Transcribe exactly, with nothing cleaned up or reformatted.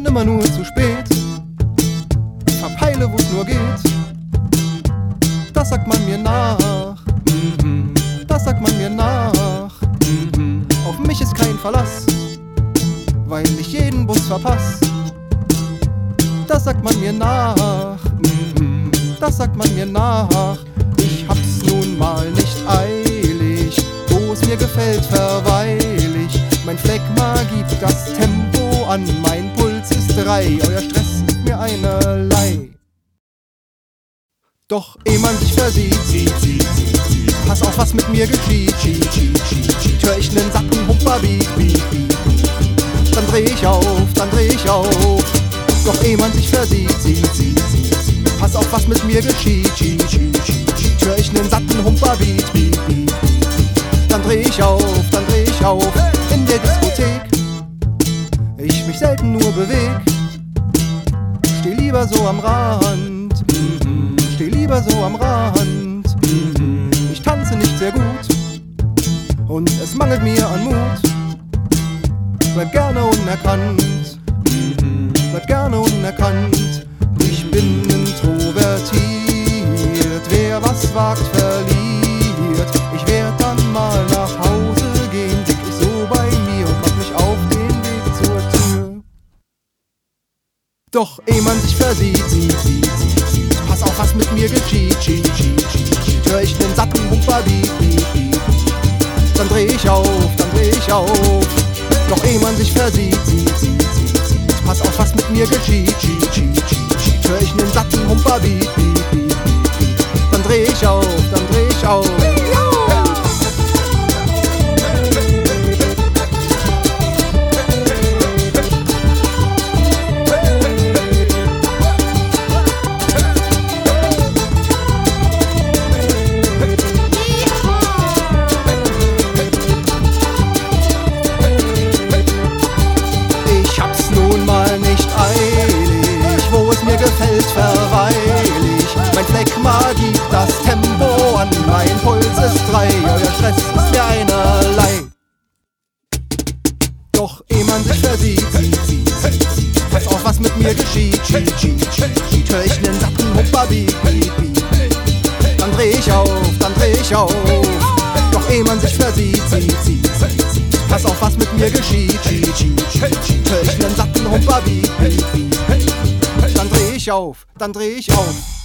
bin immer nur zu spät, verpeile, wo's nur geht. Das sagt man mir nach, mhm. Das sagt man mir nach, mhm. Auf mich ist kein Verlass, weil ich jeden Bus verpass. Das sagt man mir nach, mhm. Das sagt man mir nach. Ich hab's nun mal nicht eilig, wo es mir gefällt, verweil ich. Mein Phlegma gibt das Tempo an, mein Puls ist drei, euer Stress ist mir einerlei. Doch ehe man sich versieht, sieht, sieht, sieht, sieht. Pass auf, was mit mir geschieht, cheat, cheat, cheat, cheat. Hör ich nen satten Humperbeat, beat, beat. Dann dreh ich auf, dann dreh ich auf. Doch ehe man sich versieht, sieht, sieht, sieht, sieht. Pass auf, was mit mir geschieht, cheat, cheat, cheat, cheat. Hör ich nen satten Humperbeat, beat, beat. Dann dreh ich auf, dann dreh ich auf. In der Diskothek ich mich selten nur beweg, steh lieber so am Rand, mhm. Steh lieber so am Rand, mhm. Ich tanze nicht sehr gut und es mangelt mir an Mut. Bleib gerne unerkannt, mhm. Bleib gerne unerkannt. Ich bin introvertiert, wer was wagt, verliert. Ich werd dann mal nach Hause gehen, dick ich so bei mir und mach mich auf den Weg zur Tür. Doch ehe man sich versieht, sieht, sieht, sieht, sieht. Pass auf, was mit mir geschieht, cheat, cheat, cheat, cheat. Hör ich nen satten Humperbeat, beat, beat. Dann dreh ich auf, dann dreh ich auf. Doch ehe man sich versieht, sieht, sieht, sieht, sieht. Pass auf, was mit mir geschieht, cheat, cheat, cheat, cheat. Hör ich nen satten Humperbeat, beat, beat, beat. Dann dreh ich auf, dann dreh ich auf. Gefällt, verweil ich. Mein Phlegma gibt das Tempo an, mein Puls ist drei, euer Stress ist mir einerlei. Doch ehe man sich versieht, sieht, sieht, sieht, sieht. Pass auf, was mit mir geschieht, cheat, cheat, cheat, cheat. Hör ich nen satten Humperbeat, beat, beat. Dann dreh ich auf, dann dreh ich auf. Doch ehe man sich versieht, sieht, sieht, sieht, sieht. Pass auf, was mit mir geschieht, cheat, cheat, cheat, cheat. Hör ich nen satten Humperbeat, beat, beat. Dann dreh ich auf, dann dreh ich auf.